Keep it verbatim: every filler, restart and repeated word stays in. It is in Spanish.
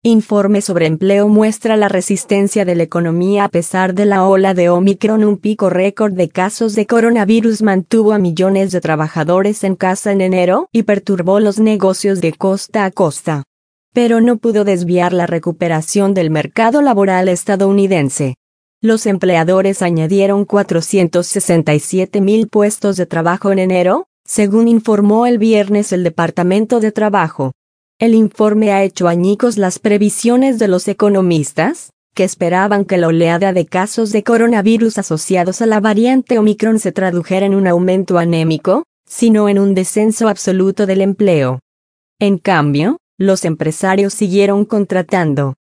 Informe sobre empleo muestra la resistencia de la economía a pesar de la ola de Omicron. Un pico récord de casos de coronavirus mantuvo a millones de trabajadores en casa en enero y perturbó los negocios de costa a costa. Pero no pudo desviar la recuperación del mercado laboral estadounidense. Los empleadores añadieron cuatrocientos sesenta y siete mil puestos de trabajo en enero, según informó el viernes el Departamento de Trabajo. El informe ha hecho añicos las previsiones de los economistas, que esperaban que la oleada de casos de coronavirus asociados a la variante Omicron se tradujera en un aumento anémico, sino en un descenso absoluto del empleo. En cambio, los empresarios siguieron contratando.